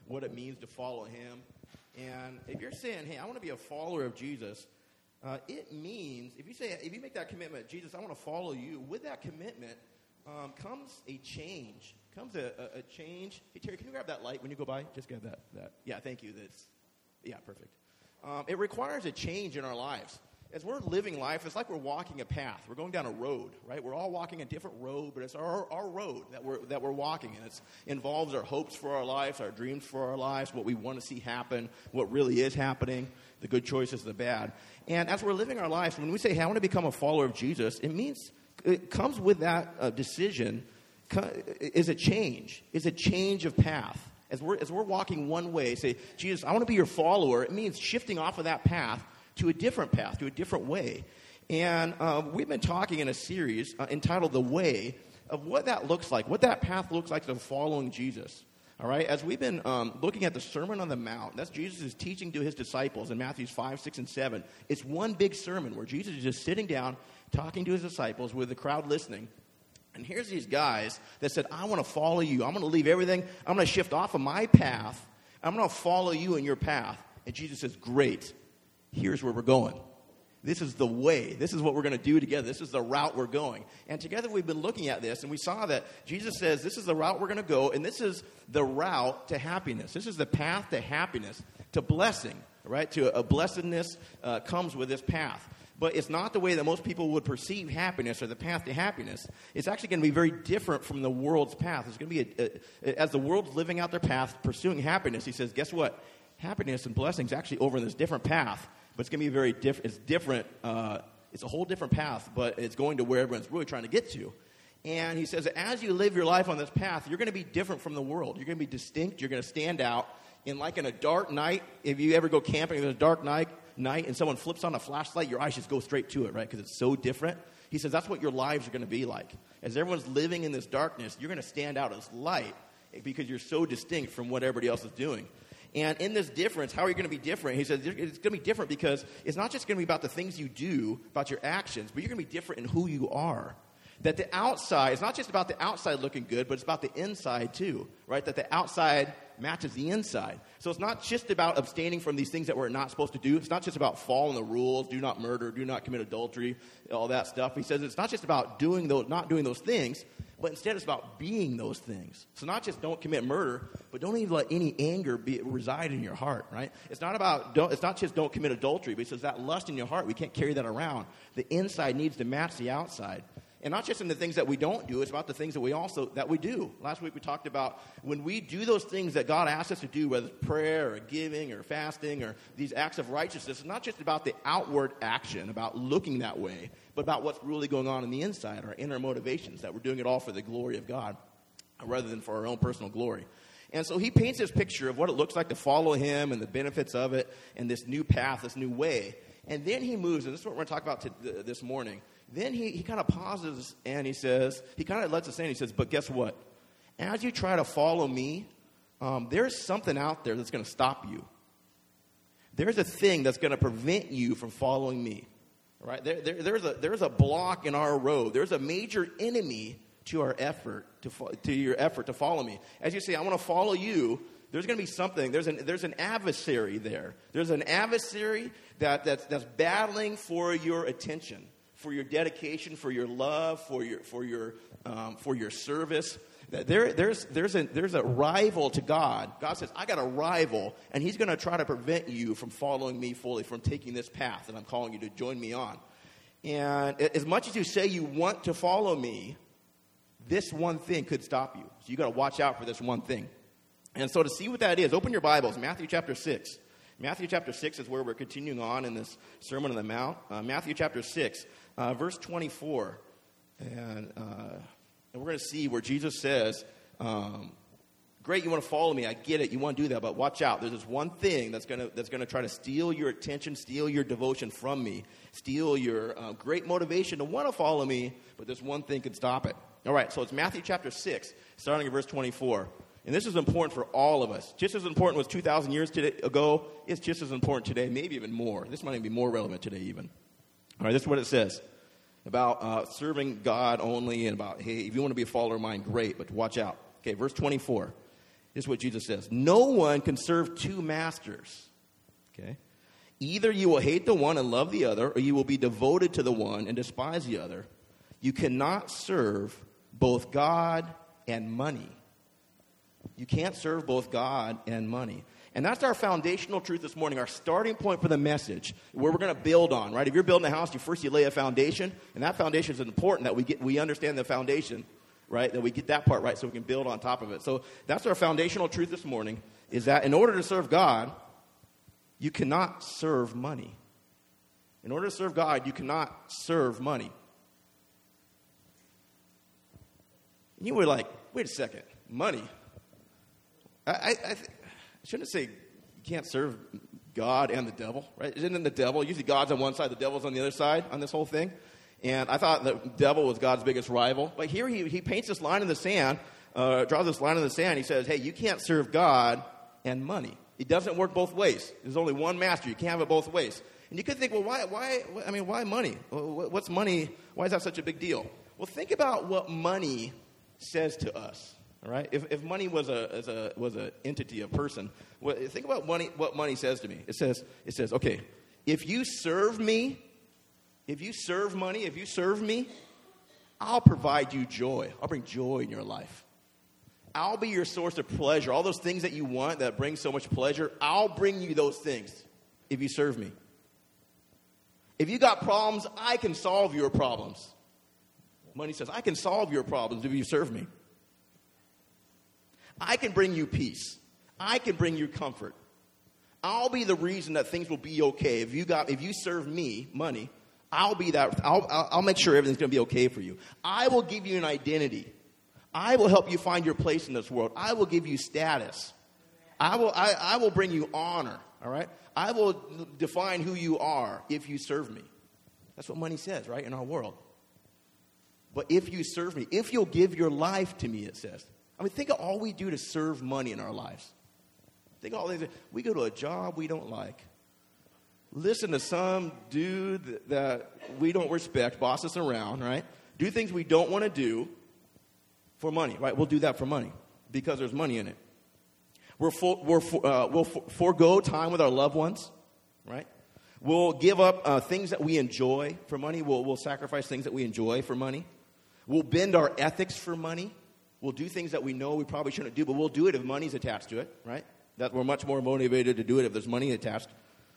what it means to follow him. And if you're saying, hey, I want to be a follower of Jesus, it means, if you make that commitment, Jesus, I want to follow you, with that commitment comes a change. Comes a change. Hey, Terry, can you grab that light when you go by? Just grab that. Yeah, thank you. Yeah, perfect. It requires a change in our lives. As we're living life, it's like we're walking a path. We're going down a road, right? We're all walking a different road, but it's our road that we're walking, and it involves our hopes for our lives, our dreams for our lives, what we want to see happen, what really is happening, the good choices, the bad. And as we're living our lives, when we say, hey, I want to become a follower of Jesus, it comes with that decision is a change of path. As we're walking one way, say, Jesus, I want to be your follower. It means shifting off of that path to a different path, to a different way. And we've been talking in a series entitled The Way of what that looks like, what that path looks like to following Jesus. All right, as we've been looking at the Sermon on the Mount, that's Jesus' teaching to his disciples in Matthew 5, 6, and 7. It's one big sermon where Jesus is just sitting down, talking to his disciples with the crowd listening. And here's these guys that said, I want to follow you. I'm going to leave everything. I'm going to shift off of my path. I'm going to follow you in your path. And Jesus says, great. Here's where we're going. This is the way. This is what we're going to do together. This is the route we're going. And together we've been looking at this, and we saw that Jesus says this is the route we're going to go, and this is the route to happiness. This is the path to happiness, to blessing, right? To a blessedness comes with this path. But it's not the way that most people would perceive happiness or the path to happiness. It's actually going to be very different from the world's path. It's going to be, as the world's living out their path, pursuing happiness, he says, guess what? Happiness and blessing is actually over in this different path. But it's going to be very different. It's different. It's a whole different path, but it's going to where everyone's really trying to get to. And he says that as you live your life on this path, you're going to be different from the world. You're going to be distinct. You're going to stand out. In a dark night, if you ever go camping in a dark night and someone flips on a flashlight, your eyes just go straight to it, right? Because it's so different. He says that's what your lives are going to be like. As everyone's living in this darkness, you're going to stand out as light because you're so distinct from what everybody else is doing. And in this difference, how are you going to be different? He says it's going to be different because it's not just going to be about the things you do, about your actions, but you're going to be different in who you are. That the outside, it's not just about the outside looking good, but it's about the inside too, right? That the outside matches the inside. So it's not just about abstaining from these things that we're not supposed to do. It's not just about following the rules, do not murder, do not commit adultery, all that stuff. He says it's not just about not doing those things, but instead it's about being those things. So not just don't commit murder, but don't even let any anger reside in your heart, right? It's not just don't commit adultery, but he says that lust in your heart, we can't carry that around. The inside needs to match the outside. And not just in the things that we don't do, it's about the things that we do. Last week we talked about when we do those things that God asks us to do, whether it's prayer or giving or fasting or these acts of righteousness, it's not just about the outward action, about looking that way, but about what's really going on in the inside, our inner motivations, that we're doing it all for the glory of God rather than for our own personal glory. And so he paints this picture of what it looks like to follow him and the benefits of it and this new path, this new way. And then he moves, and this is what we're going to talk about this morning. Then he kind of pauses and he kind of lets us in. He says, but guess what? As you try to follow me, there's something out there that's going to stop you. There's a thing that's going to prevent you from following me. Right? There's a block in our road. There's a major enemy to our effort, to your effort to follow me. As you say, I want to follow you, there's going to be something. There's an adversary there. There's an adversary that's battling for your attention, for your dedication, for your love, for your service. There's a rival to God. God says, I got a rival, and he's going to try to prevent you from following me fully, from taking this path that I'm calling you to join me on. And as much as you say you want to follow me, this one thing could stop you. So you got to watch out for this one thing. And so to see what that is, open your Bibles, Matthew chapter 6. Matthew chapter 6 is where we're continuing on in this Sermon on the Mount. Matthew chapter 6, verse 24. And we're going to see where Jesus says, great, you want to follow me. I get it. You want to do that. But watch out. There's this one thing that's going to try to steal your attention, steal your devotion from me, steal your great motivation to want to follow me. But this one thing could stop it. All right, so it's Matthew chapter 6, starting at verse 24. And this is important for all of us. Just as important was 2,000 years ago, it's just as important today, maybe even more. This might even be more relevant today even. All right, this is what it says about serving God only and about, hey, if you want to be a follower of mine, great, but watch out. Okay, verse 24. This is what Jesus says. No one can serve two masters. Okay? Either you will hate the one and love the other, or you will be devoted to the one and despise the other. You cannot serve both God and money. You can't serve both God and money. And that's our foundational truth this morning, our starting point for the message, where we're going to build on, right? If you're building a house, you lay a foundation, and that foundation is important that we understand the foundation, right? That we get that part right so we can build on top of it. So that's our foundational truth this morning, is that in order to serve God, you cannot serve money. In order to serve God, you cannot serve money. And you were like, wait a second, money? I shouldn't say you can't serve God and the devil, right? Isn't it the devil? Usually God's on one side, the devil's on the other side on this whole thing. And I thought the devil was God's biggest rival. But here he paints this line in the sand, draws this line in the sand. He says, hey, you can't serve God and money. It doesn't work both ways. There's only one master. You can't have it both ways. And you could think, well, why money? What's money? Why is that such a big deal? Well, think about what money says to us. All right? If money was an entity, a person, think about money. What money says to me. It says, okay, if you serve me, if you serve me, I'll provide you joy. I'll bring joy in your life. I'll be your source of pleasure. All those things that you want that bring so much pleasure, I'll bring you those things if you serve me. If you got problems, I can solve your problems. Money says, I can solve your problems if you serve me. I can bring you peace. I can bring you comfort. I'll be the reason that things will be okay. If you serve me, money, I'll be that. I'll make sure everything's going to be okay for you. I will give you an identity. I will help you find your place in this world. I will give you status. I will bring you honor. All right? I will define who you are if you serve me. That's what money says, right, in our world. But if you serve me, if you'll give your life to me, it says. I mean, think of all we do to serve money in our lives. Think of all these. We go to a job we don't like. Listen to some dude that we don't respect, boss us around, right? Do things we don't want to do for money, right? We'll do that for money because there's money in it. We'll forego time with our loved ones, right? We'll give up things that we enjoy for money. We'll sacrifice things that we enjoy for money. We'll bend our ethics for money. We'll do things that we know we probably shouldn't do, but we'll do it if money's attached to it, right? That we're much more motivated to do it if there's money attached.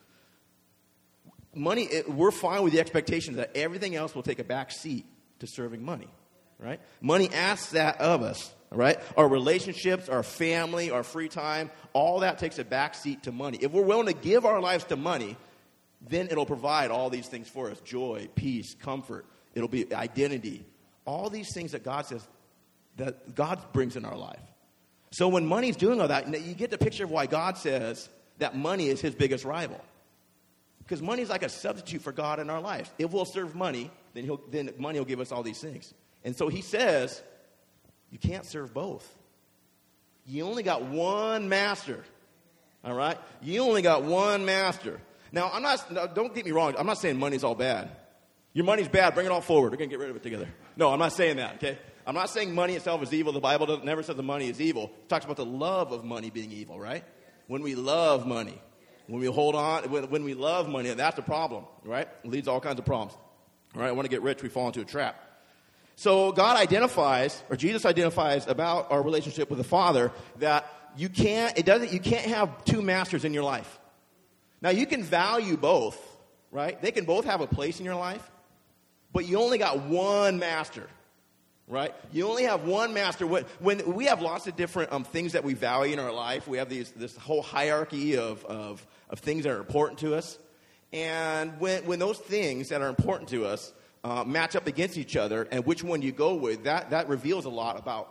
We're fine with the expectation that everything else will take a back seat to serving money, right? Money asks that of us, right? Our relationships, our family, our free time, all that takes a back seat to money. If we're willing to give our lives to money, then it'll provide all these things for us: joy, peace, comfort. It'll be identity. All these things that God says that God brings in our life. So when money's doing all that, you get the picture of why God says that money is his biggest rival. Because money is like a substitute for God in our lives. If we'll serve money, then money will give us all these things. And so he says, you can't serve both. You only got one master. All right? You only got one master. Now, don't get me wrong. I'm not saying money's all bad. Your money's bad. Bring it all forward. We're going to get rid of it together. No, I'm not saying that, okay? I'm not saying money itself is evil. The Bible never says that money is evil. It talks about the love of money being evil, right? When we love money, when we hold on, when we love money, that's the problem, right? It leads to all kinds of problems. All right, I want to get rich, we fall into a trap. So God identifies, or Jesus identifies about our relationship with the Father, that you can't have two masters in your life. Now, you can value both, right? They can both have a place in your life, but you only got one master, right? You only have one master. When we have lots of different things that we value in our life, we have this whole hierarchy of things that are important to us. And when those things that are important to us match up against each other, and which one you go with, that reveals a lot about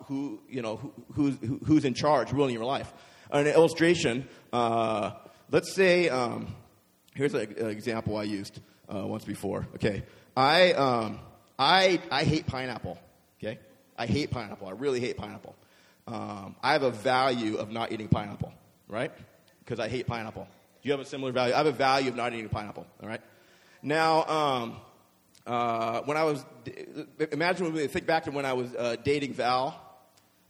who's in charge really in your life. An illustration. Let's say here's an example I used once before. Okay, I hate pineapple. Okay, I hate pineapple. I really hate pineapple. I have a value of not eating pineapple, right? Because I hate pineapple. Do you have a similar value? I have a value of not eating pineapple. All right. Now, when I was, think back to when I was dating Val.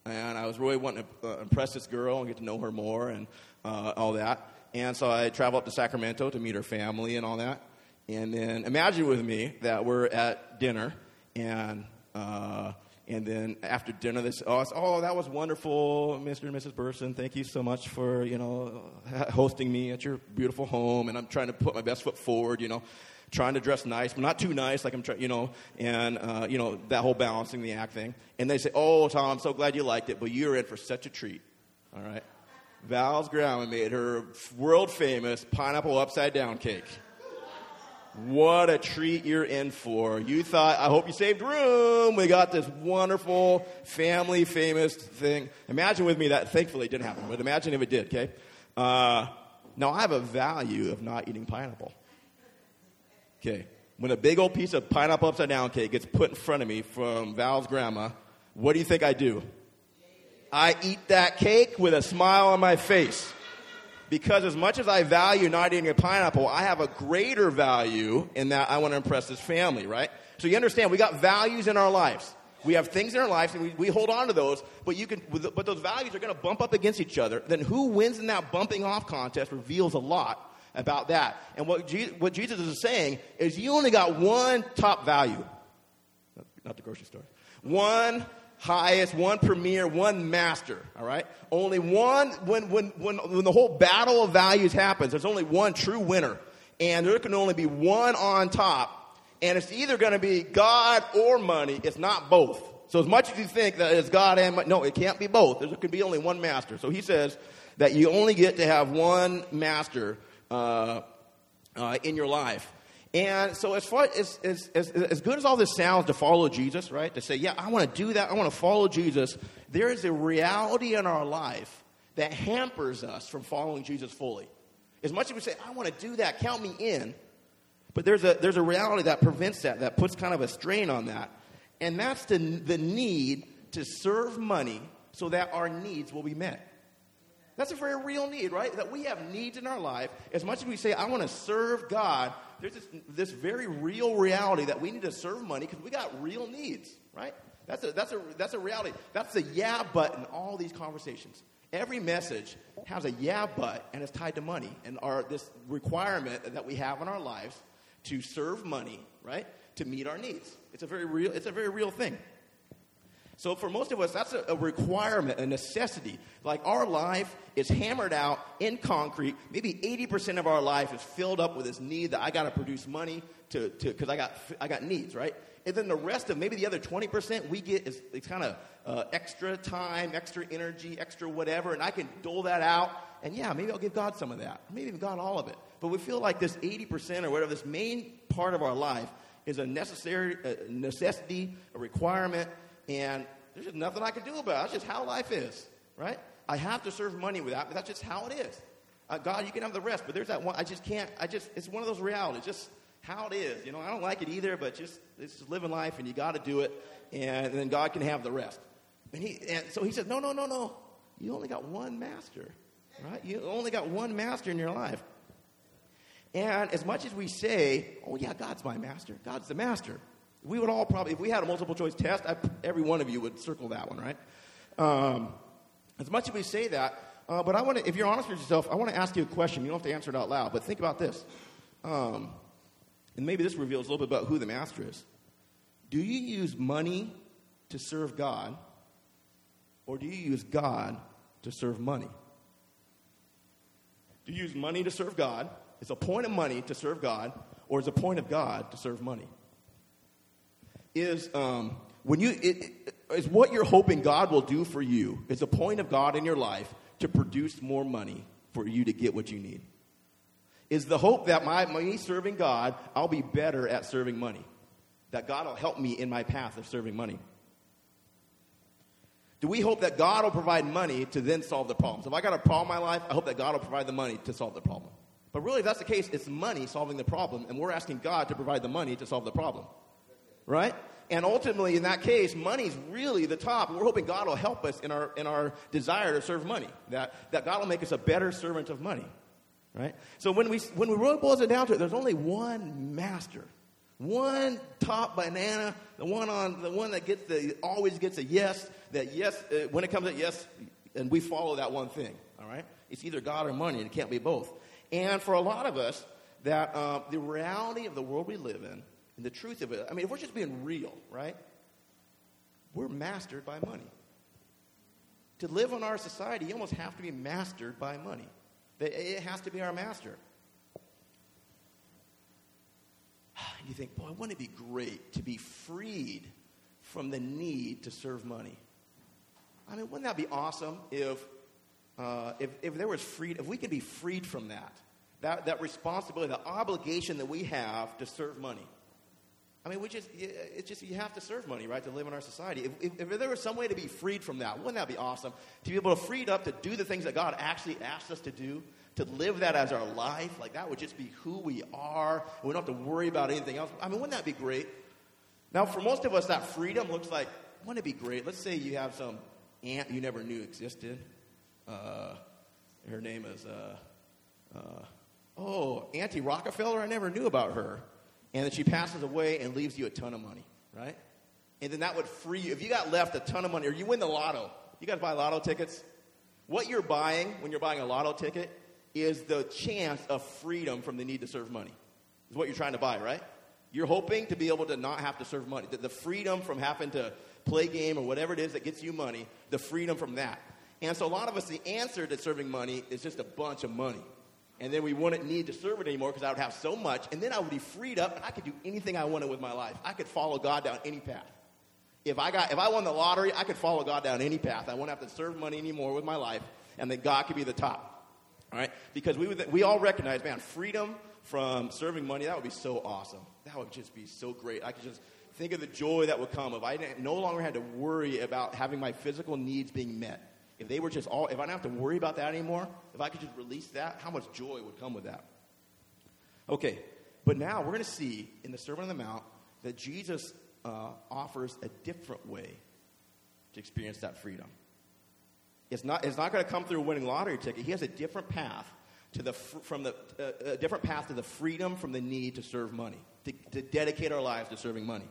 and I was really wanting to impress this girl and get to know her more and all that. And so I traveled up to Sacramento to meet her family and all that. And then imagine with me that we're at dinner, and then after dinner, they say, "Oh, that was wonderful, Mr. and Mrs. Burson. Thank you so much for hosting me at your beautiful home." And I'm trying to put my best foot forward, trying to dress nice, but not too nice, like I'm trying, and that whole balancing the act thing. And they say, "Oh, Tom, I'm so glad you liked it, but you're in for such a treat." All right, Val's grandma made her world famous pineapple upside down cake. What a treat you're in for. You thought, I hope you saved room. We got this wonderful family famous thing. Imagine with me that thankfully it didn't happen, but imagine if it did, okay? Now, I have a value of not eating pineapple. Okay. When a big old piece of pineapple upside down cake gets put in front of me from Val's grandma, what do you think I do? I eat that cake with a smile on my face. Because as much as I value not eating a pineapple, I have a greater value in that I want to impress this family, right? So you understand, we got values in our lives. We have things in our lives, and we hold on to those, but those values are going to bump up against each other. Then who wins in that bumping off contest reveals a lot about that. And what Jesus is saying is you only got one top value. Not the grocery store. One highest, one premier, one master, all right? Only one, when the whole battle of values happens, there's only one true winner. And there can only be one on top. And it's either going to be God or money. It's not both. So as much as you think that it's God and money, no, it can't be both. There can be only one master. So he says that you only get to have one master in your life. And so as good as all this sounds to follow Jesus, right, to say, yeah, I want to do that, I want to follow Jesus, there is a reality in our life that hampers us from following Jesus fully. As much as we say, I want to do that, count me in, but there's a reality that prevents that puts kind of a strain on that. And that's the need to serve money so that our needs will be met. That's a very real need, right? That we have needs in our life. As much as we say, I want to serve God, there's this very real reality that we need to serve money because we got real needs, right? That's a reality. That's the yeah but in all these conversations. Every message has a yeah but, and it's tied to money and this requirement that we have in our lives to serve money, right? To meet our needs. It's a very real thing. So for most of us, that's a requirement, a necessity. Like our life is hammered out in concrete. Maybe 80% of our life is filled up with this need that I got to produce money because I got needs, right? And then the rest of maybe the other 20% we get is it's kind of extra time, extra energy, extra whatever, and I can dole that out. And yeah, maybe I'll give God some of that. Maybe even God all of it. But we feel like this 80% or whatever, this main part of our life is a necessity, a requirement. And there's just nothing I can do about it. That's just how life is, right? I have to serve money with that, but that's just how it is. God, you can have the rest, but there's that one. I just can't. It's one of those realities, just how it is. I don't like it either, but it's just living life, and you got to do it, and then God can have the rest. And so he says, no. You only got one master, right? You only got one master in your life. And as much as we say, oh yeah, God's my master. God's the master. We would all probably, if we had a multiple choice test, every one of you would circle that one, right? As much as we say that, but I want to, if you're honest with yourself, I want to ask you a question. You don't have to answer it out loud, but think about this. And maybe this reveals a little bit about who the master is. Do you use money to serve God, or do you use God to serve money? Do you use money to serve God? Is a point of money to serve God, or is a point of God to serve money? Is what you're hoping God will do for you is a point of God in your life to produce more money for you to get what you need? Is the hope that me serving God, I'll be better at serving money? That God will help me in my path of serving money? Do we hope that God will provide money to then solve the problem? So if I got a problem in my life, I hope that God will provide the money to solve the problem. But really, if that's the case, it's money solving the problem, and we're asking God to provide the money to solve the problem. Right? And ultimately, in that case, money's really the top. We're hoping God will help us in our desire to serve money. That God will make us a better servant of money. Right? So when we really boils it down to it, there's only one master. One top banana, the one that always gets a yes, that yes, when it comes to yes, and we follow that one thing, all right? It's either God or money, and it can't be both. And for a lot of us, that the reality of the world we live in, and the truth of it, I mean, if we're just being real, right? We're mastered by money. To live in our society, you almost have to be mastered by money. It has to be our master. You think, boy, wouldn't it be great to be freed from the need to serve money? I mean, wouldn't that be awesome if there was freedom, if we could be freed from that responsibility, the obligation that we have to serve money? I mean, it's just you have to serve money, right, to live in our society. If there was some way to be freed from that, wouldn't that be awesome? To be able to freed up to do the things that God actually asked us to do, to live that as our life, like that would just be who we are. We don't have to worry about anything else. I mean, wouldn't that be great? Now, for most of us, that freedom looks like, wouldn't it be great? Let's say you have some aunt you never knew existed. Her name is, Auntie Rockefeller. I never knew about her. And then she passes away and leaves you a ton of money, right? And then that would free you. If you got left a ton of money, or you win the lotto. You guys buy lotto tickets? What you're buying when you're buying a lotto ticket is the chance of freedom from the need to serve money. Is what you're trying to buy, right? You're hoping to be able to not have to serve money. The freedom from having to play game or whatever it is that gets you money, the freedom from that. And so a lot of us, the answer to serving money is just a bunch of money. And then we wouldn't need to serve it anymore because I would have so much. And then I would be freed up and I could do anything I wanted with my life. I could follow God down any path. If I won the lottery, I could follow God down any path. I wouldn't have to serve money anymore with my life. And then God could be the top. All right? Because we all recognize, man, freedom from serving money, that would be so awesome. That would just be so great. I could just think of the joy that would come if I no longer had to worry about having my physical needs being met. If they were just if I didn't have to worry about that anymore, if I could just release that, how much joy would come with that? Okay, but now we're going to see in the Sermon on the Mount that Jesus offers a different way to experience that freedom. It's not going to come through a winning lottery ticket. He has a different path to the freedom from the need to serve money, to dedicate our lives to serving money.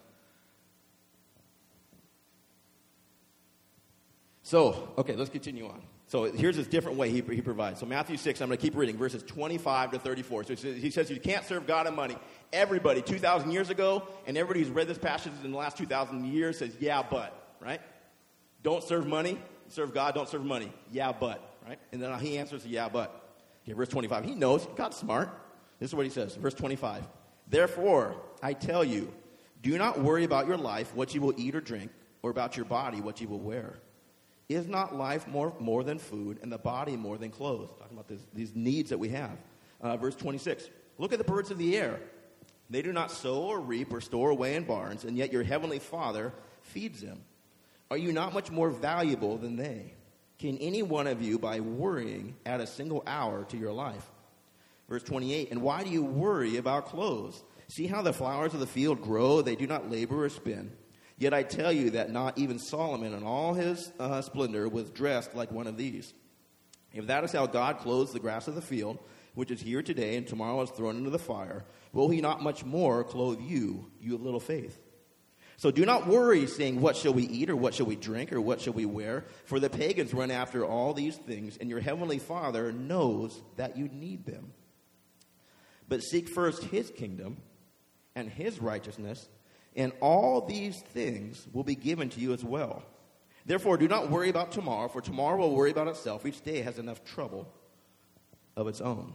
So, okay, let's continue on. So here's this different way he provides. So Matthew 6, I'm going to keep reading, verses 25 to 34. So he says you can't serve God and money. Everybody, 2,000 years ago, and everybody who's read this passage in the last 2,000 years says, yeah, but, right? Don't serve money. Serve God, don't serve money. Yeah, but, right? And then he answers, yeah, but. Okay, verse 25. He knows. God's smart. This is what he says. Verse 25. Therefore, I tell you, do not worry about your life, what you will eat or drink, or about your body, what you will wear. Is not life more than food, and the body more than clothes? Talking about these needs that we have. Verse 26. Look at the birds of the air. They do not sow or reap or store away in barns, and yet your heavenly Father feeds them. Are you not much more valuable than they? Can any one of you, by worrying, add a single hour to your life? Verse 28. And why do you worry about clothes? See how the flowers of the field grow? They do not labor or spin. Yet I tell you that not even Solomon in all his splendor was dressed like one of these. If that is how God clothes the grass of the field, which is here today and tomorrow is thrown into the fire, will he not much more clothe you, you of little faith? So do not worry, saying, what shall we eat, or what shall we drink, or what shall we wear? For the pagans run after all these things, and your heavenly Father knows that you need them. But seek first his kingdom and his righteousness, and all these things will be given to you as well. Therefore, do not worry about tomorrow, for tomorrow will worry about itself. Each day has enough trouble of its own.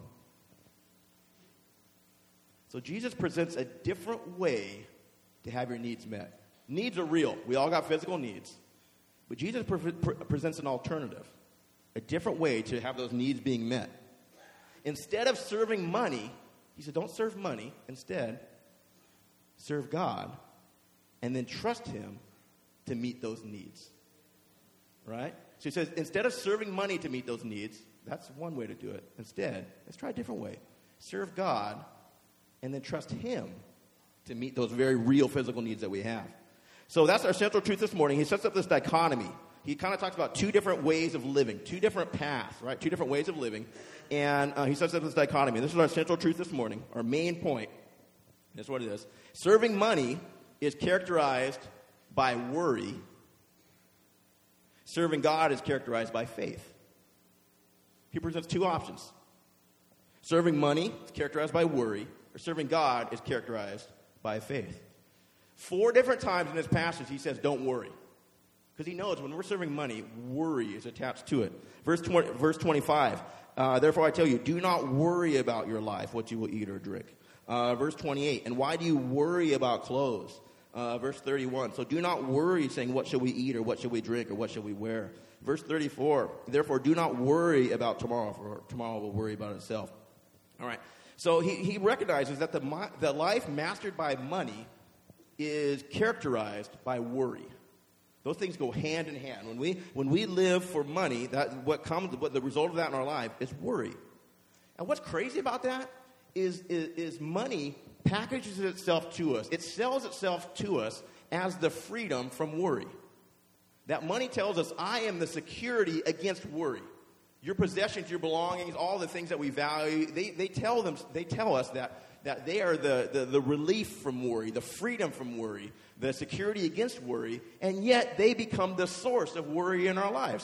So Jesus presents a different way to have your needs met. Needs are real. We all got physical needs. But Jesus presents an alternative, a different way to have those needs being met. Instead of serving money, he said, don't serve money. Instead, serve God and then trust him to meet those needs. Right? So he says, instead of serving money to meet those needs, that's one way to do it. Instead, let's try a different way. Serve God and then trust him to meet those very real physical needs that we have. So that's our central truth this morning. He sets up this dichotomy. He kind of talks about two different ways of living, two different paths, right? Two different ways of living. And he sets up this dichotomy. This is our central truth this morning, our main point. That's what it is. Serving money is characterized by worry. Serving God is characterized by faith. He presents two options. Serving money is characterized by worry, or serving God is characterized by faith. 4 different times in this passage he says, don't worry. Because he knows when we're serving money, worry is attached to it. Verse 25, therefore I tell you, do not worry about your life, what you will eat or drink. Verse 28, and why do you worry about clothes? Verse 31, so do not worry saying, what shall we eat or what shall we drink or what shall we wear? Verse 34, therefore do not worry about tomorrow, for tomorrow will worry about itself. All right, so he recognizes that the life mastered by money is characterized by worry. Those things go hand in hand. When we live for money, what the result of that in our life is worry. And what's crazy about that is money packages itself to us. It sells itself to us as the freedom from worry. That money tells us, I am the security against worry. Your possessions, your belongings, all the things that we value, they tell us that they are the relief from worry, the freedom from worry, the security against worry, and yet they become the source of worry in our lives.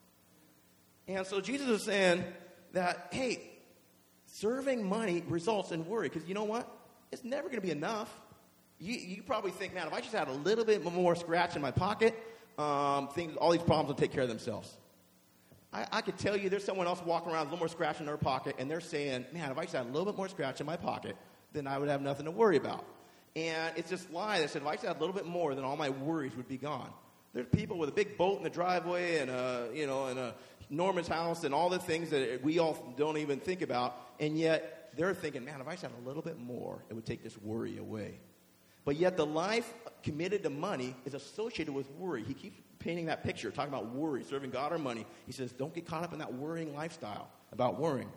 And so Jesus is saying that, hey, serving money results in worry, because you know what? It's never going to be enough. You probably think, man, if I just had a little bit more scratch in my pocket, all these problems will take care of themselves. I could tell you there's someone else walking around with a little more scratch in their pocket, and they're saying, man, if I just had a little bit more scratch in my pocket, then I would have nothing to worry about. And it's this lie that said, if I just had a little bit more, then all my worries would be gone. There's people with a big boat in the driveway and a enormous house and all the things that we all don't even think about, and yet they're thinking, man, if I just had a little bit more, it would take this worry away. But yet the life committed to money is associated with worry. He keeps painting that picture, talking about worry, serving God or money. He says, don't get caught up in that worrying lifestyle about worrying.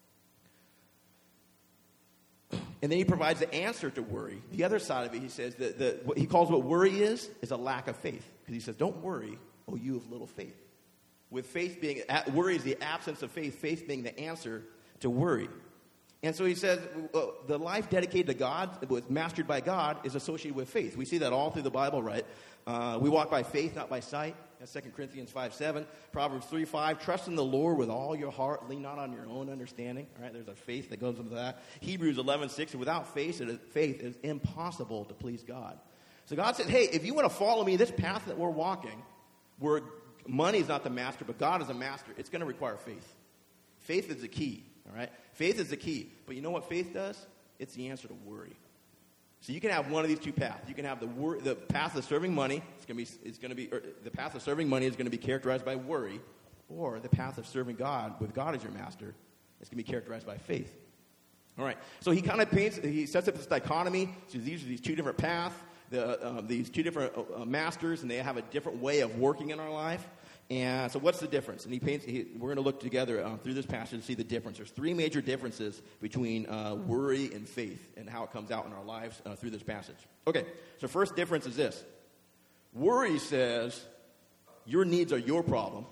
And then he provides the answer to worry. The other side of it, he says, that what he calls what worry is a lack of faith. Because he says, don't worry, oh, you of little faith. With faith being, worry is the absence of faith, faith being the answer to worry. And so he says the life dedicated to God, was mastered by God, is associated with faith. We see that all through the Bible, right? We walk by faith, not by sight. That's 2 Corinthians 5:7. Proverbs 3:5. Trust in the Lord with all your heart. Lean not on your own understanding. All right, there's a faith that goes into that. Hebrews 11:6. Without faith, it is impossible to please God. So God said, hey, if you want to follow me, this path that we're walking, where money is not the master, but God is a master, it's going to require faith. Faith is the key. All right? Faith is the key. But you know what faith does? It's the answer to worry. So you can have one of these two paths. You can have the path of serving money. The path of serving money is going to be characterized by worry, or the path of serving God with God as your master is going to be characterized by faith. All right. So he kind of he sets up this dichotomy. So these are these two different paths, these two different masters, and they have a different way of working in our life. And so what's the difference? And we're going to look together through this passage to see the difference. There's 3 major differences between worry and faith and how it comes out in our lives through this passage. Okay, so first difference is this. Worry says your needs are your problem.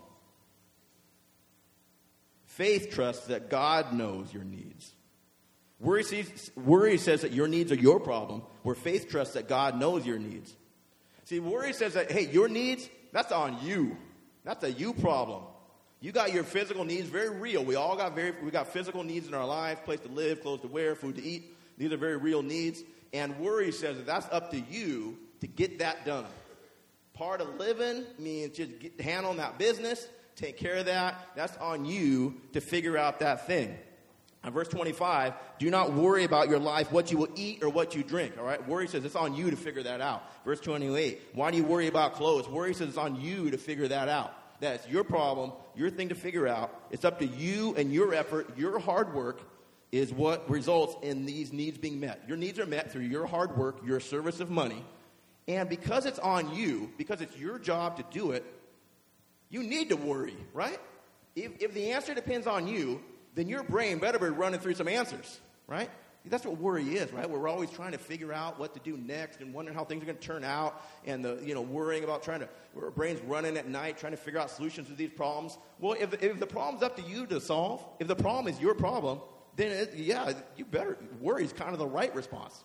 Faith trusts that God knows your needs. Worry says that your needs are your problem, where faith trusts that God knows your needs. See, worry says that, hey, your needs, that's on you. That's a you problem. You got your physical needs very real. We all got physical needs in our life, place to live, clothes to wear, food to eat. These are very real needs. And worry says that that's up to you to get that done. Part of living means just handling that business, take care of that. That's on you to figure out that thing. And verse 25, do not worry about your life, what you will eat or what you drink. All right? Worry says it's on you to figure that out. Verse 28, why do you worry about clothes? Worry says it's on you to figure that out. That's your problem, your thing to figure out. It's up to you and your effort, your hard work is what results in these needs being met. Your needs are met through your hard work, your service of money. And because it's on you, because it's your job to do it, you need to worry, right? If the answer depends on you, then your brain better be running through some answers, right? That's what worry is, right? We're always trying to figure out what to do next and wondering how things are going to turn out, and worrying about our brain's running at night trying to figure out solutions to these problems. Well, if the problem's up to you to solve, if the problem is your problem, then you better worry is kind of the right response.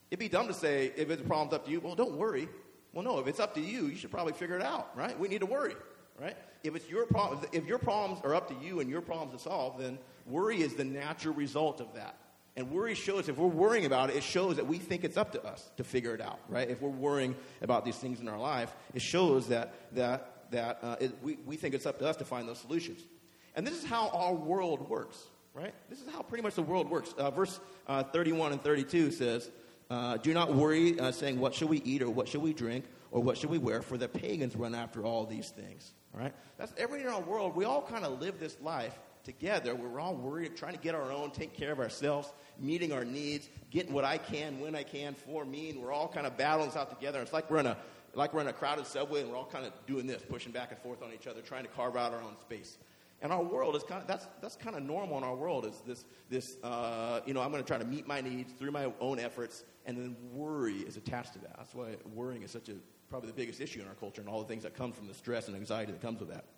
It'd be dumb to say, if it's a problem's up to you, well, don't worry. Well, no, if it's up to you, you should probably figure it out, right? We need to worry, right? If it's your problem, if your problems are up to you and your problems to solve, then worry is the natural result of that. And worry shows, if we're worrying about it, it shows that we think it's up to us to figure it out, right? If we're worrying about these things in our life, it shows that we think it's up to us to find those solutions. And this is how our world works, right? This is how pretty much the world works. Verse 31 and 32 says, do not worry, saying, what shall we eat, or what shall we drink, or what shall we wear? For the pagans run after all these things, all right? That's everybody in our world. We all kind of live this life together where we're all worried, trying to get our own, take care of ourselves, meeting our needs, getting what I can, when I can, for me, and we're all kind of battling this out together. It's like we're in a crowded subway, and we're all kind of doing this, pushing back and forth on each other, trying to carve out our own space. And our world is kind of, that's kind of normal in our world, is this I'm going to try to meet my needs through my own efforts, and then worry is attached to that. That's why worrying is probably the biggest issue in our culture, and all the things that come from the stress and anxiety that comes with that.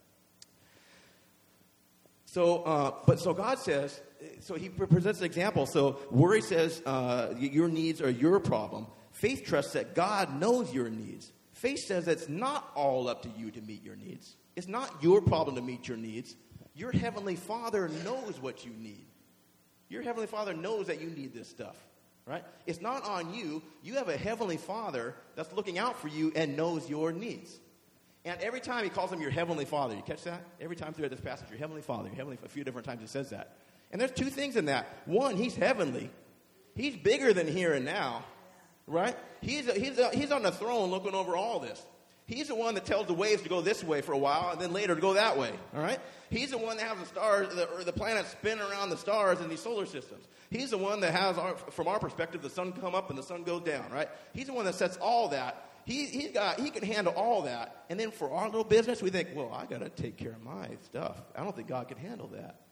So God says, so he presents an example. So worry says your needs are your problem. Faith trusts that God knows your needs. Faith says it's not all up to you to meet your needs. It's not your problem to meet your needs. Your Heavenly Father knows what you need. Your Heavenly Father knows that you need this stuff, right? It's not on you. You have a Heavenly Father that's looking out for you and knows your needs. And every time he calls him your Heavenly Father. You catch that? Every time throughout this passage, your Heavenly Father, a few different times he says that. And there's two things in that. One, he's heavenly. He's bigger than here and now, right? He's on the throne looking over all this. He's the one that tells the waves to go this way for a while and then later to go that way, all right? He's the one that has the stars, or the planets spin around the stars in these solar systems. He's the one that has, from our perspective, the sun come up and the sun goes down, right? He's the one that sets all that. He can handle all that. And then for our little business, we think, well, I got to take care of my stuff. I don't think God can handle that.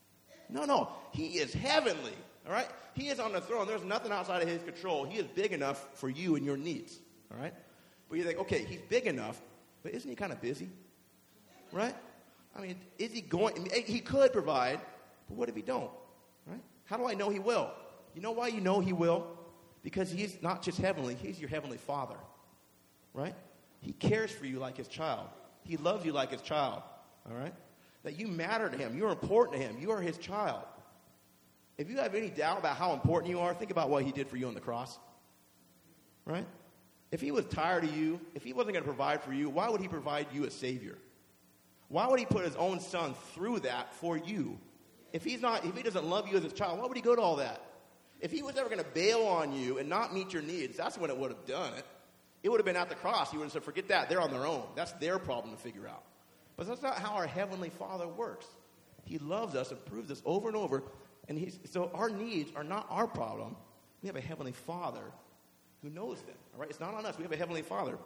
No. He is heavenly, all right? He is on the throne. There's nothing outside of his control. He is big enough for you and your needs, all right? But you think, okay, he's big enough, but isn't he kind of busy, right? I mean, is he going? He could provide, but what if he don't, right? How do I know he will? You know why you know he will? Because he's not just heavenly. He's your Heavenly Father. Right? He cares for you like his child. He loves you like his child. All right? That you matter to him. You're important to him. You are his child. If you have any doubt about how important you are, think about what he did for you on the cross. Right? If he was tired of you, if he wasn't going to provide for you, why would he provide you a Savior? Why would he put his own son through that for you? If he doesn't love you as his child, why would he go to all that? If he was ever going to bail on you and not meet your needs, that's when it would have done it. It would have been at the cross. He would have said, forget that. They're on their own. That's their problem to figure out. But that's not how our Heavenly Father works. He loves us and proves us over and over. And so our needs are not our problem. We have a Heavenly Father who knows them. All right? It's not on us. We have a Heavenly Father.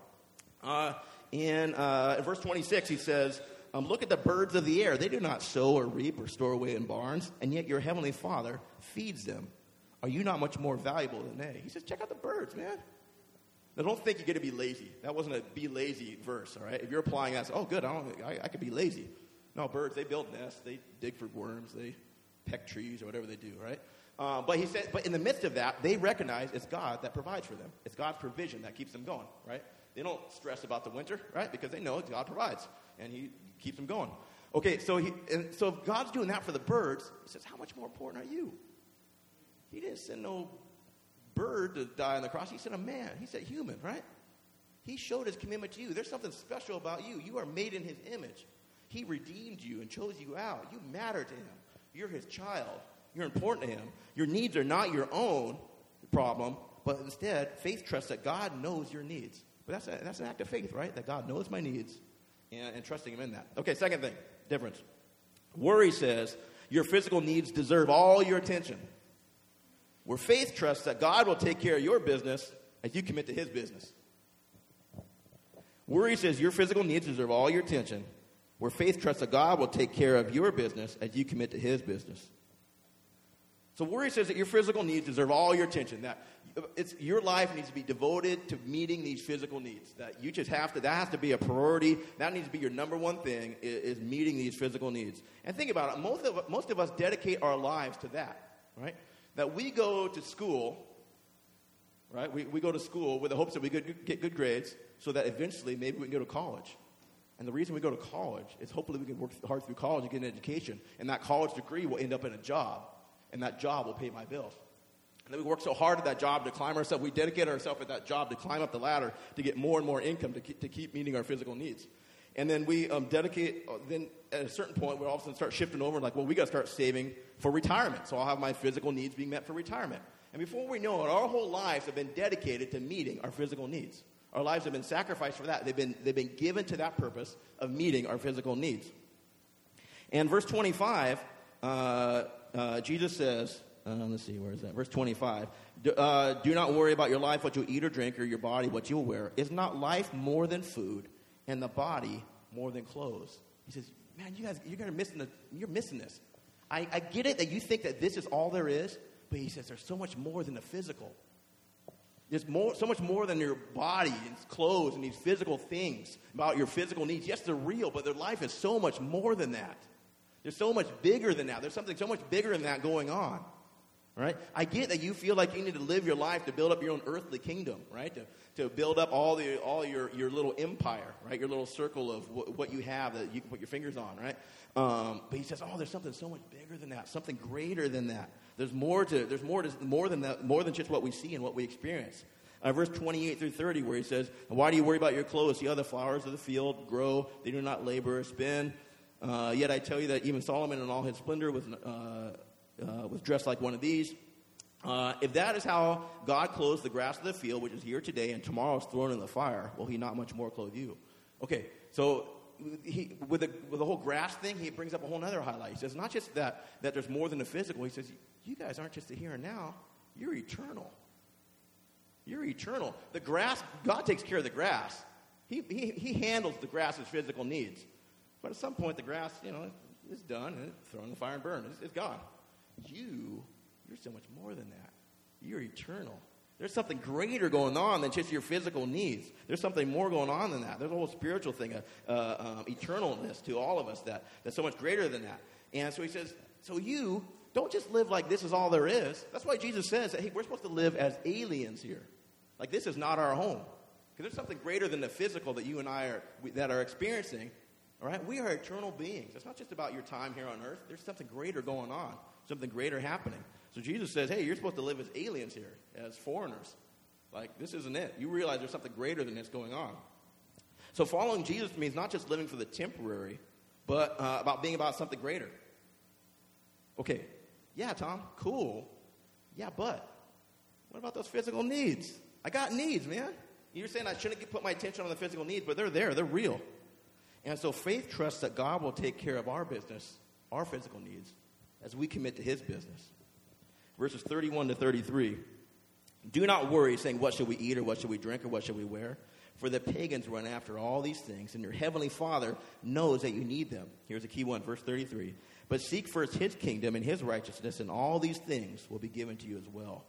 In verse 26, he says, look at the birds of the air. They do not sow or reap or store away in barns, and yet your Heavenly Father feeds them. Are you not much more valuable than they? He says, check out the birds, man. Now, don't think you're going to be lazy. That wasn't a be lazy verse, all right? If you're applying that, oh, good, I could be lazy. No, birds, they build nests. They dig for worms. They peck trees or whatever they do, right? But he said, but in the midst of that, they recognize it's God that provides for them. It's God's provision that keeps them going, right? They don't stress about the winter, right? Because they know God provides, and he keeps them going. Okay, so if God's doing that for the birds, he says, how much more important are you? He didn't send no bird to die on the cross. He sent a man. He said human, right? He showed his commitment to you. There's something special about you. You are made in his image. He redeemed you and chose you out. You matter to him. You're his child. You're important to him. Your needs are not your own problem, but instead, faith trusts that God knows your needs. But that's an act of faith, right? That God knows my needs and trusting him in that. Okay, second thing, difference. Worry says your physical needs deserve all your attention. Where faith trusts that God will take care of your business as you commit to his business. Worry says your physical needs deserve all your attention. Where faith trusts that God will take care of your business as you commit to his business. So worry says that your physical needs deserve all your attention. That your life needs to be devoted to meeting these physical needs. That you just that has to be a priority. That needs to be your number one thing is meeting these physical needs. And think about it. Most of us dedicate our lives to that, right? That we go to school right? We go to school with the hopes that we get good grades so that eventually maybe we can go to college. And the reason we go to college is hopefully we can work hard through college and get an education. And that college degree will end up in a job. And that job will pay my bills. And then we work so hard at that job to climb ourselves. We dedicate ourselves at that job to climb up the ladder to get more and more income to keep meeting our physical needs. And then we then at a certain point, we all of a sudden start shifting over like, well, we got to start saving for retirement. So I'll have my physical needs being met for retirement. And before we know it, our whole lives have been dedicated to meeting our physical needs. Our lives have been sacrificed for that. They've been given to that purpose of meeting our physical needs. And verse 25, Jesus says, let's see, where is that? Verse 25, do not worry about your life, what you eat or drink, or your body, what you'll wear. Is not life more than food, and the body more than clothes? He says, man, you guys, you're missing this. I get it that you think that this is all there is, but he says there's so much more than the physical. There's so much more than your body and clothes and these physical things about your physical needs. Yes, they're real, but their life is so much more than that. They're so much bigger than that. There's something so much bigger than that going on. Right? I get that you feel like you need to live your life to build up your own earthly kingdom, right? To build up all your little empire, right? Your little circle of what you have that you can put your fingers on, right? But he says, there's something so much bigger than that, something greater than that. There's more than that, more than just what we see and what we experience. Verse 28 through 30, where he says, why do you worry about your clothes? See how the flowers of the field grow? They do not labor or spin. Yet I tell you that even Solomon in all his splendor was dressed like one of these. If that is how God clothes the grass of the field, which is here today and tomorrow is thrown in the fire, will he not much more clothe you? Okay, so with the whole grass thing, he brings up a whole other highlight. He says not just that there's more than the physical. He says, you guys aren't just the here and now. You're eternal. You're eternal. The grass, God takes care of the grass. He handles the grass's physical needs. But at some point, the grass, is done and it's thrown in the fire and burned. It's gone. You're so much more than that. You're eternal. There's something greater going on than just your physical needs. There's something more going on than that. There's a whole spiritual thing, eternalness to all of us that's so much greater than that. And so he says, so you don't just live like this is all there is. That's why Jesus says that, hey, we're supposed to live as aliens here. Like this is not our home. Because there's something greater than the physical that you and I are experiencing. All right? We are eternal beings. It's not just about your time here on earth. There's something greater going on. Something greater happening. So Jesus says, hey, you're supposed to live as aliens here, as foreigners. Like, this isn't it. You realize there's something greater than this going on. So following Jesus means not just living for the temporary, but about being about something greater. Okay, yeah, Tom, cool. Yeah, but what about those physical needs? I got needs, man. You're saying I shouldn't put my attention on the physical needs, but they're there. They're real. And so faith trusts that God will take care of our business, our physical needs, as we commit to his business. Verses 31 to 33. Do not worry, saying, what shall we eat, or what shall we drink, or what shall we wear? For the pagans run after all these things, and your heavenly Father knows that you need them. Here's a key one, verse 33. But seek first his kingdom and his righteousness, and all these things will be given to you as well.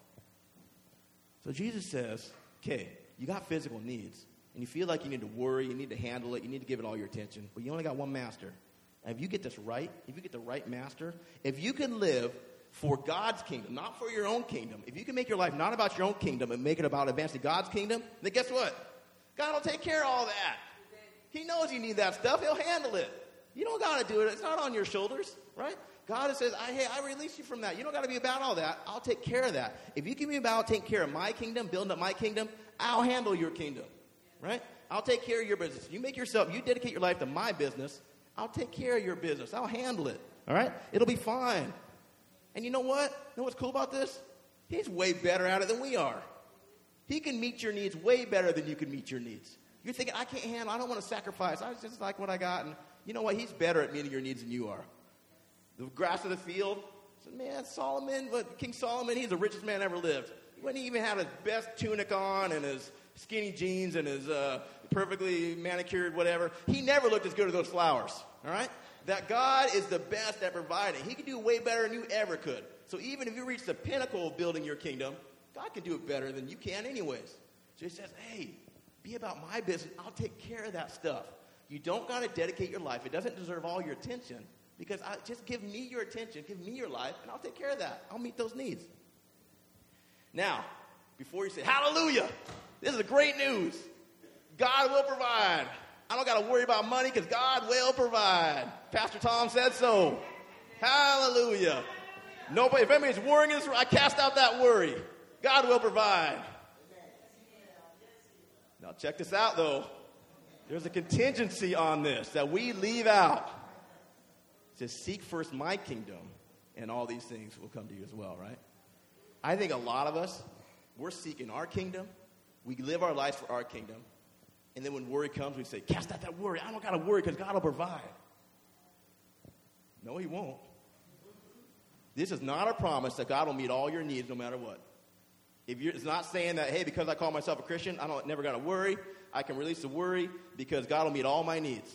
So Jesus says, okay, you got physical needs, and you feel like you need to worry, you need to handle it, you need to give it all your attention, but you only got one master. And if you get this right, if you get the right master, if you can live for God's kingdom, not for your own kingdom, if you can make your life not about your own kingdom and make it about advancing God's kingdom, then guess what? God will take care of all that. He knows you need that stuff. He'll handle it. You don't got to do it. It's not on your shoulders, right? God says, hey, I release you from that. You don't got to be about all that. I'll take care of that. If you can be about taking care of my kingdom, building up my kingdom, I'll handle your kingdom, right? I'll take care of your business. You dedicate your life to my business, I'll take care of your business. I'll handle it, all right? It'll be fine. And you know what? You know what's cool about this? He's way better at it than we are. He can meet your needs way better than you can meet your needs. You're thinking, I can't handle, I don't want to sacrifice. I just like what I got. And you know what? He's better at meeting your needs than you are. The grass of the field, said, man, King Solomon, he's the richest man ever lived. When he even had his best tunic on and his skinny jeans and his perfectly manicured whatever, he never looked as good as those flowers, all right? That God is the best at providing. He can do way better than you ever could. So even if you reach the pinnacle of building your kingdom, God can do it better than you can anyways. So he says, hey, be about my business. I'll take care of that stuff. You don't got to dedicate your life. It doesn't deserve all your attention because just give me your attention, give me your life, and I'll take care of that. I'll meet those needs. Now, before you say, hallelujah, this is great news. God will provide. I don't got to worry about money because God will provide. Pastor Tom said so. Hallelujah. Nobody, if anybody's worrying, I cast out that worry. God will provide. Now check this out, though. There's a contingency on this that we leave out. It says, seek first my kingdom, and all these things will come to you as well, right? I think a lot of us, we're seeking our kingdom. We live our lives for our kingdom. And then when worry comes, we say, cast out that worry. I don't got to worry because God will provide. No, he won't. This is not a promise that God will meet all your needs no matter what. It's not saying that, hey, because I call myself a Christian, never got to worry. I can release the worry because God will meet all my needs.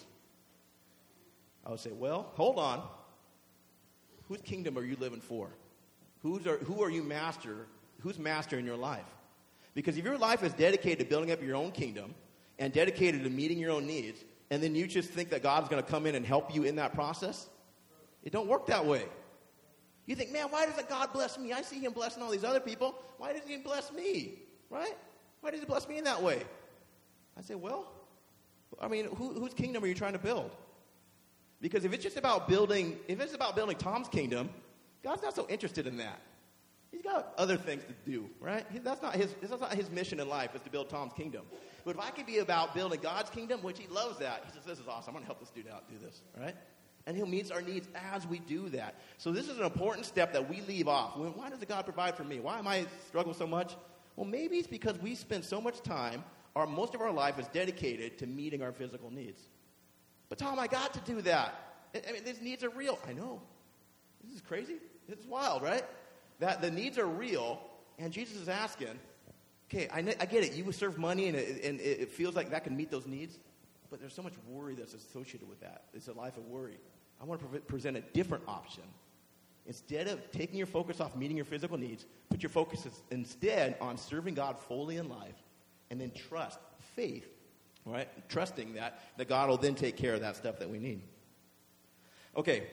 I would say, well, hold on. Whose kingdom are you living for? Who are you master? Who's master in your life? Because if your life is dedicated to building up your own kingdom and dedicated to meeting your own needs, and then you just think that God's going to come in and help you in that process, it don't work that way. You think, man, why doesn't God bless me? I see him blessing all these other people. Why doesn't he bless me? Right? Why does he bless me in that way? I say, well, I mean, whose kingdom are you trying to build? Because if it's about building Tom's kingdom, God's not so interested in that. He's got other things to do, right? That's not his mission in life, is to build Tom's kingdom. But if I could be about building God's kingdom, which he loves that, he says, this is awesome. I'm going to help this dude out do this, right? And he'll meet our needs as we do that. So this is an important step that we leave off. Why does God provide for me? Why am I struggling so much? Well, maybe it's because we spend so much time, most of our life is dedicated to meeting our physical needs. But Tom, I got to do that. I mean, these needs are real. I know. This is crazy. This is wild, right? That the needs are real, and Jesus is asking, okay, I get it. You serve money, and it feels like that can meet those needs. But there's so much worry that's associated with that. It's a life of worry. I want to present a different option. Instead of taking your focus off meeting your physical needs, put your focus instead on serving God fully in life, and then faith, right? Trusting that God will then take care of that stuff that we need. Okay.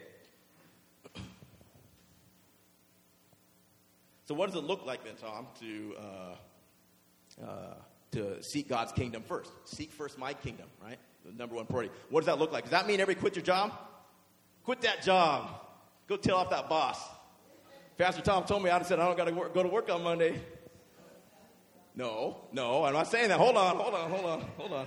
So what does it look like then, Tom, to seek God's kingdom first? Seek first my kingdom, right? The number one priority. What does that look like? Does that mean everybody quit your job? Quit that job. Go tell off that boss. Pastor Tom told me, I said I don't got to go to work on Monday. No, I'm not saying that. Hold on.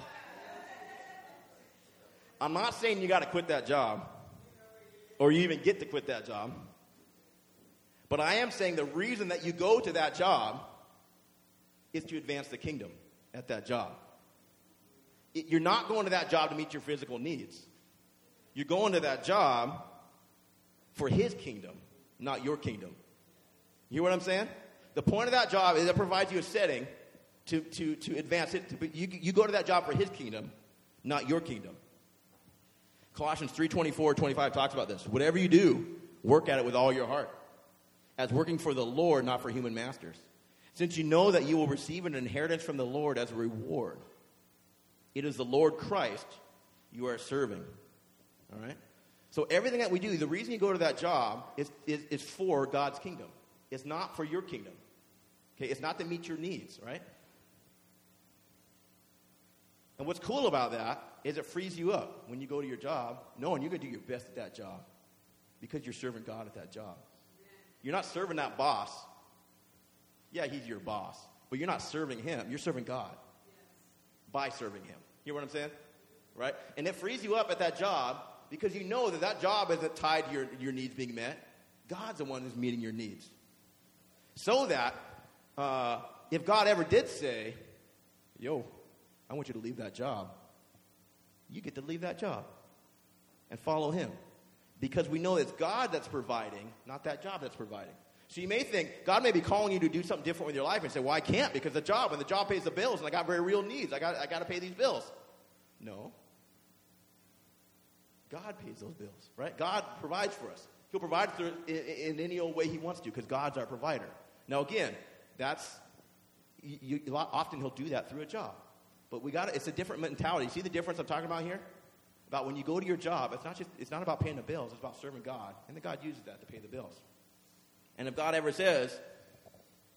I'm not saying you got to quit that job or you even get to quit that job. But I am saying the reason that you go to that job is to advance the kingdom at that job. You're not going to that job to meet your physical needs. You're going to that job for his kingdom, not your kingdom. You hear what I'm saying? The point of that job is it provides you a setting to advance it. You go to that job for his kingdom, not your kingdom. Colossians 3:24-25 talks about this. Whatever you do, work at it with all your heart, as working for the Lord, not for human masters. Since you know that you will receive an inheritance from the Lord as a reward. It is the Lord Christ you are serving. All right? So everything that we do, the reason you go to that job is for God's kingdom. It's not for your kingdom. Okay? It's not to meet your needs, right? And what's cool about that is it frees you up when you go to your job, knowing you're going to do your best at that job because you're serving God at that job. You're not serving that boss. Yeah, he's your boss. But you're not serving him. You're serving God by serving him. You know what I'm saying? Right? And it frees you up at that job because you know that job isn't tied to your needs being met. God's the one who's meeting your needs. So that if God ever did say, yo, I want you to leave that job, you get to leave that job and follow him. Because we know it's God that's providing, not that job that's providing. So you may think, God may be calling you to do something different with your life and say, well, I can't because the job pays the bills and I got very real needs. I got to pay these bills. No. God pays those bills, right? God provides for us. He'll provide for us in any old way he wants to because God's our provider. Now, again, often he'll do that through a job. But it's a different mentality. See the difference I'm talking about here? About when you go to your job, it's not about paying the bills. It's about serving God. And then God uses that to pay the bills. And if God ever says,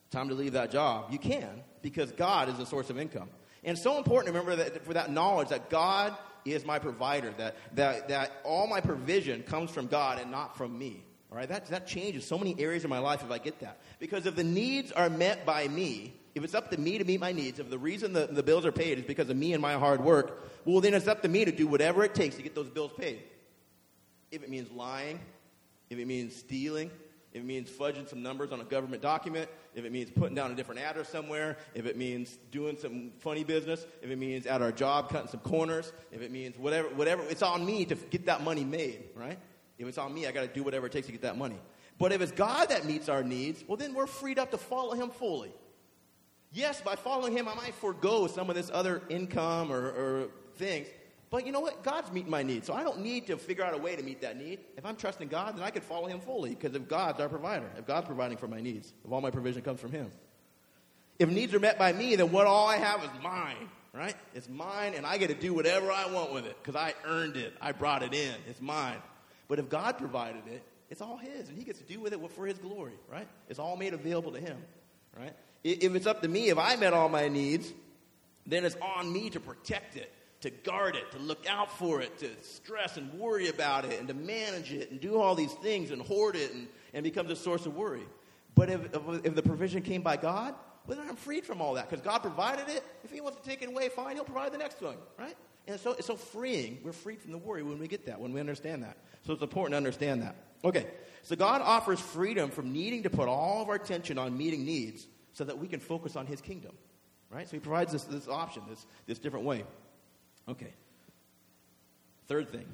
time to leave that job, you can, because God is the source of income. And it's so important to remember that for that knowledge that God is my provider, that all my provision comes from God and not from me. All right, that changes so many areas of my life if I get that. Because if the needs are met by me, if it's up to me to meet my needs, if the reason the bills are paid is because of me and my hard work, well, then it's up to me to do whatever it takes to get those bills paid. If it means lying, if it means stealing, if it means fudging some numbers on a government document, if it means putting down a different address somewhere, if it means doing some funny business, if it means at our job cutting some corners, if it means whatever, it's on me to get that money made, right? If it's on me, I got to do whatever it takes to get that money. But if it's God that meets our needs, well, then we're freed up to follow him fully. Yes, by following him, I might forego some of this other income or things. But you know what? God's meeting my needs. So I don't need to figure out a way to meet that need. If I'm trusting God, then I can follow him fully. Because if God's our provider, if God's providing for my needs, if all my provision comes from him. If needs are met by me, then all I have is mine, right? It's mine, and I get to do whatever I want with it. Because I earned it. I brought it in. It's mine. But if God provided it, it's all his. And he gets to do with it for his glory, right? It's all made available to him, right? If it's up to me, if I met all my needs, then it's on me to protect it, to guard it, to look out for it, to stress and worry about it, and to manage it, and do all these things, and hoard it, and becomes a source of worry. But if the provision came by God, well, then I'm freed from all that, because God provided it. If he wants to take it away, fine, he'll provide the next one, right? And so it's so freeing. We're freed from the worry when we get that, when we understand that. So it's important to understand that. Okay, so God offers freedom from needing to put all of our attention on meeting needs so that we can focus on his kingdom, right? So he provides this option, this different way. Okay. Third thing.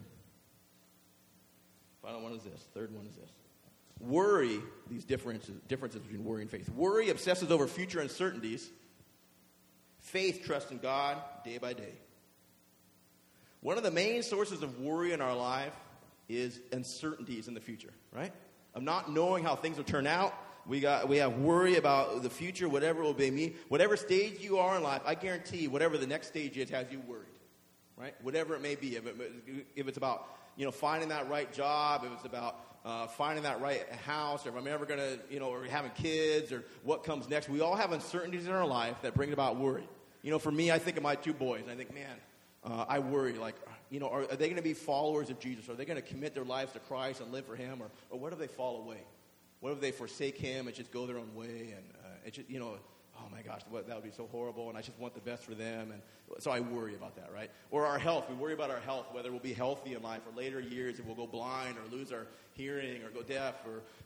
Final one is this. Third one is this. Worry, these differences between worry and faith. Worry obsesses over future uncertainties. Faith trusts in God day by day. One of the main sources of worry in our life is uncertainties in the future, right? Of not knowing how things will turn out. We have worry about the future, whatever it will be. Whatever stage you are in life, I guarantee whatever the next stage is has you worried, right? Whatever it may be. If it's about finding that right job, if it's about finding that right house, or if I'm ever going to, or having kids, or what comes next. We all have uncertainties in our life that bring about worry. For me, I think of my two boys, and I think, man, I worry, are they going to be followers of Jesus? Are they going to commit their lives to Christ and live for him? Or what if they fall away? What if they forsake him and just go their own way? And it just, oh my gosh, that would be so horrible, and I just want the best for them. And so I worry about that, right? Or our health. We worry about our health, whether we'll be healthy in life, or later years if we'll go blind or lose our hearing or go deaf,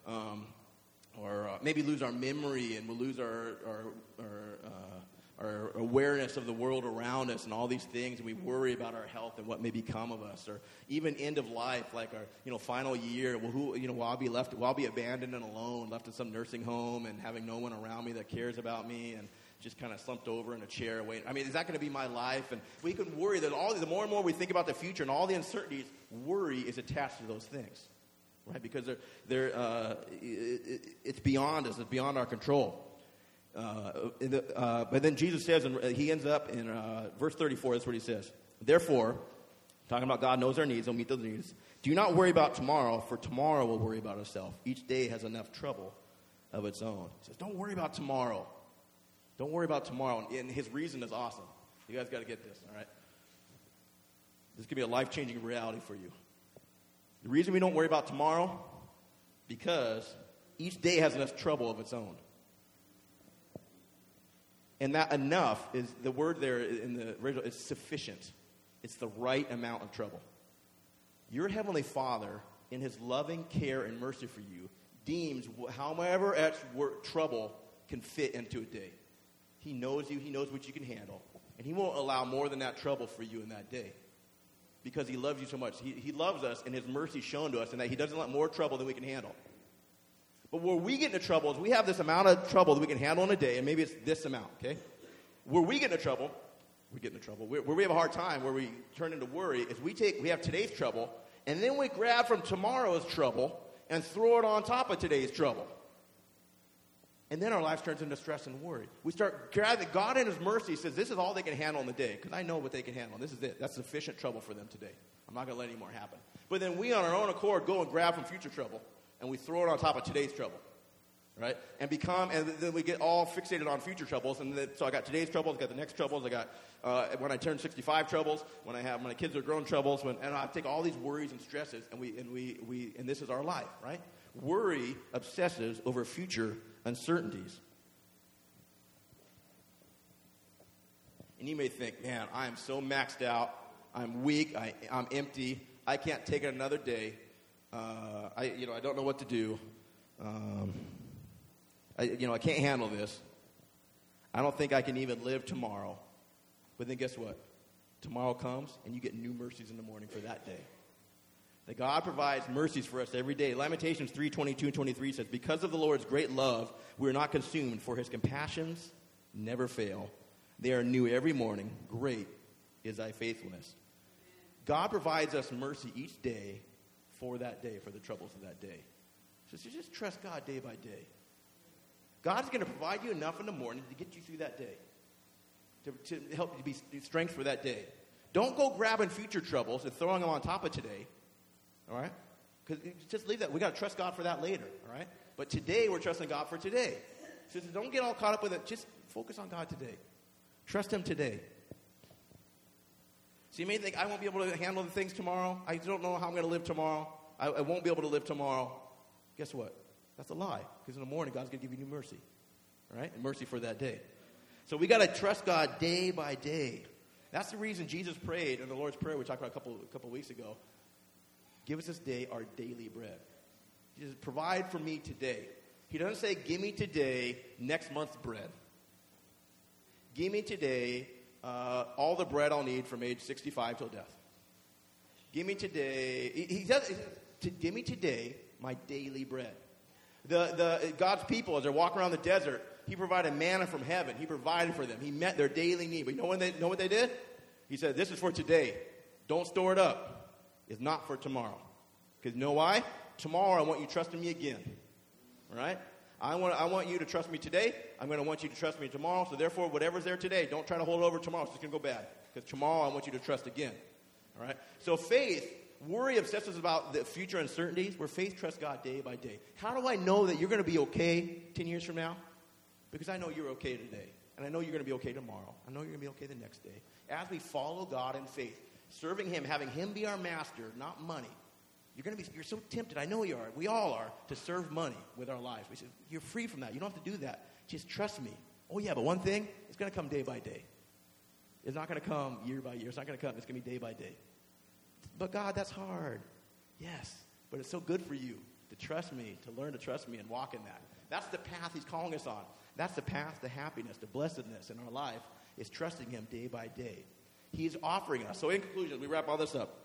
or maybe lose our memory, and we'll lose our awareness of the world around us and all these things, and we worry about our health and what may become of us, or even end of life, like our final year. Well, will I be abandoned and alone, left in some nursing home, and having no one around me that cares about me, and just kind of slumped over in a chair waiting? I mean, is that going to be my life? And we can worry that the more and more we think about the future and all the uncertainties, worry is attached to those things, right? Because it's beyond us, it's beyond our control. But then Jesus says, and he ends up in verse 34, that's what he says. Therefore, talking about God knows our needs, he'll meet those needs. Do not worry about tomorrow, for tomorrow will worry about itself. Each day has enough trouble of its own. He says, don't worry about tomorrow. Don't worry about tomorrow. And his reason is awesome. You guys got to get this, all right? This could be a life-changing reality for you. The reason we don't worry about tomorrow, because each day has enough trouble of its own. And that enough is, the word there in the original, is sufficient. It's the right amount of trouble. Your Heavenly Father, in his loving care and mercy for you, deems however much trouble can fit into a day. He knows you. He knows what you can handle. And he won't allow more than that trouble for you in that day. Because he loves you so much. He loves us, and his mercy is shown to us, and that he doesn't let more trouble than we can handle. But where we get into trouble is we have this amount of trouble that we can handle in a day, and maybe it's this amount, okay? Where we get into trouble, where we have a hard time, where we turn into worry, is we have today's trouble, and then we grab from tomorrow's trouble and throw it on top of today's trouble. And then our life turns into stress and worry. We start grabbing. God in his mercy says, this is all they can handle in the day, because I know what they can handle. This is it. That's sufficient trouble for them today. I'm not going to let any more happen. But then we, on our own accord, go and grab from future trouble, and we throw it on top of today's trouble. right? And then we get all fixated on future troubles. So I got today's troubles, I got the next troubles, I got when I turn 65 troubles, when my kids are grown troubles, and I take all these worries and stresses, and this is our life, right? Worry obsesses over future uncertainties. And you may think, man, I am so maxed out, I'm weak, I'm empty, I can't take it another day. I don't know what to do. I can't handle this. I don't think I can even live tomorrow. But then guess what? Tomorrow comes, and you get new mercies in the morning for that day. That God provides mercies for us every day. Lamentations 3:22 and 23 says, because of the Lord's great love, we are not consumed, for his compassions never fail. They are new every morning. Great is thy faithfulness. God provides us mercy each day for that day, for the troubles of that day. So just trust God day by day. God's going to provide you enough in the morning to get you through that day, to help you be strength for that day. Don't go grabbing future troubles and throwing them on top of today, all right? Because just leave that. We got to trust God for that later, all right? But today we're trusting God for today. So don't get all caught up with it. Just focus on God today. Trust him today. So you may think, I won't be able to handle the things tomorrow. I don't know how I'm going to live tomorrow. I won't be able to live tomorrow. Guess what? That's a lie. Because in the morning, God's going to give you new mercy. All right? And mercy for that day. So we got to trust God day by day. That's the reason Jesus prayed in the Lord's Prayer we talked about a couple weeks ago. Give us this day our daily bread. Jesus, provide for me today. He doesn't say, give me today next month's bread. Give me today all the bread I'll need from age 65 till death. Give me today. He says, give me today my daily bread. God's people, as they're walking around the desert, he provided manna from heaven. He provided for them. He met their daily need. But you know what they did? He said, this is for today. Don't store it up. It's not for tomorrow. Because you know why? Tomorrow I want you trusting me again. All right? I want you to trust me today. I'm going to want you to trust me tomorrow. So therefore, whatever's there today, don't try to hold it over tomorrow. It's just going to go bad. Because tomorrow I want you to trust again. All right? So faith, worry obsesses about the future uncertainties, where faith trusts God day by day. How do I know that you're going to be okay 10 years from now? Because I know you're okay today. And I know you're going to be okay tomorrow. I know you're going to be okay the next day. As we follow God in faith, serving him, having him be our master, not money. You're so tempted, I know you are, we all are, to serve money with our lives. We say, you're free from that. You don't have to do that. Just trust me. Oh yeah, but one thing, it's going to come day by day. It's not going to come year by year. It's not going to come, it's going to be day by day. But God, that's hard. Yes, but it's so good for you to trust me, to learn to trust me and walk in that. That's the path he's calling us on. That's the path to happiness, to blessedness in our life, is trusting him day by day. He's offering us. So in conclusion, we wrap all this up.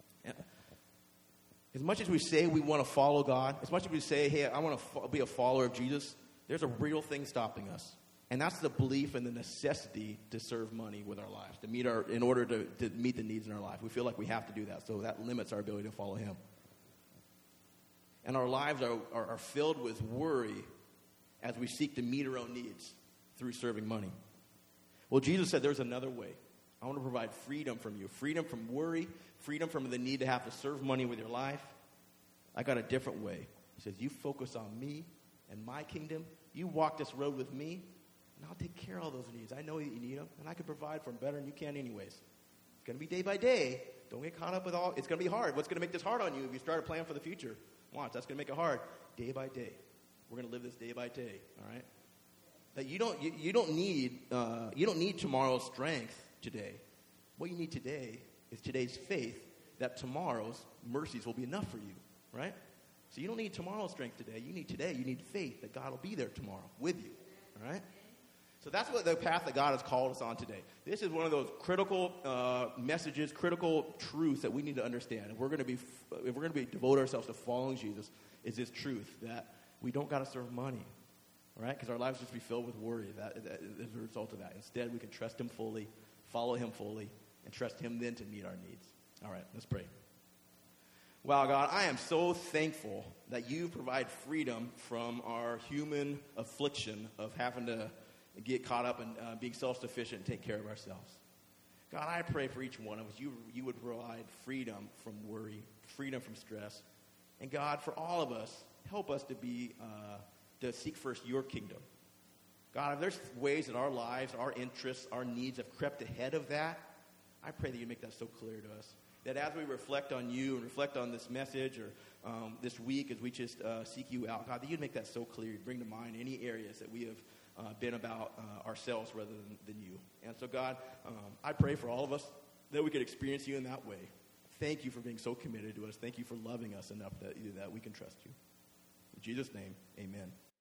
As much as we say we want to follow God, as much as we say, hey, I want to be a follower of Jesus, there's a real thing stopping us. And that's the belief and the necessity to serve money with our lives, in order to meet the needs in our life. We feel like we have to do that, so that limits our ability to follow him. And our lives are filled with worry as we seek to meet our own needs through serving money. Well, Jesus said there's another way. I want to provide freedom from you, freedom from worry, freedom from the need to have to serve money with your life. I got a different way. He says, you focus on me and my kingdom. You walk this road with me, and I'll take care of all those needs. I know that you need them, and I can provide for them better than you can anyways. It's going to be day by day. Don't get caught up with all. It's going to be hard. What's going to make this hard on you if you start a plan for the future? Watch, that's going to make it hard. Day by day. We're going to live this day by day, all right? That you don't need tomorrow's strength today. What you need today is today's faith that tomorrow's mercies will be enough for you, right? So you don't need tomorrow's strength today. You need today. You need faith that God will be there tomorrow with you, all right? So that's what the path that God has called us on today. This is one of those critical messages, critical truths that we need to understand. If we're going to devote ourselves to following Jesus, is this truth that we don't got to serve money, all right? Because our lives just be filled with worry. That is a result of that. Instead, we can trust him fully, follow him fully, and trust him then to meet our needs. All right, let's pray. Wow, God, I am so thankful that you provide freedom from our human affliction of having to get caught up in being self-sufficient and take care of ourselves. God, I pray for each one of us, you would provide freedom from worry, freedom from stress. And God, for all of us, help us to be to seek first your kingdom. God, if there's ways in our lives, our interests, our needs have crept ahead of that, I pray that you make that so clear to us. That as we reflect on you and reflect on this message or this week as we just seek you out, God, that you'd make that so clear. You'd bring to mind any areas that we have been about ourselves rather than you. And so, God, I pray for all of us that we could experience you in that way. Thank you for being so committed to us. Thank you for loving us enough that we can trust you. In Jesus' name, amen.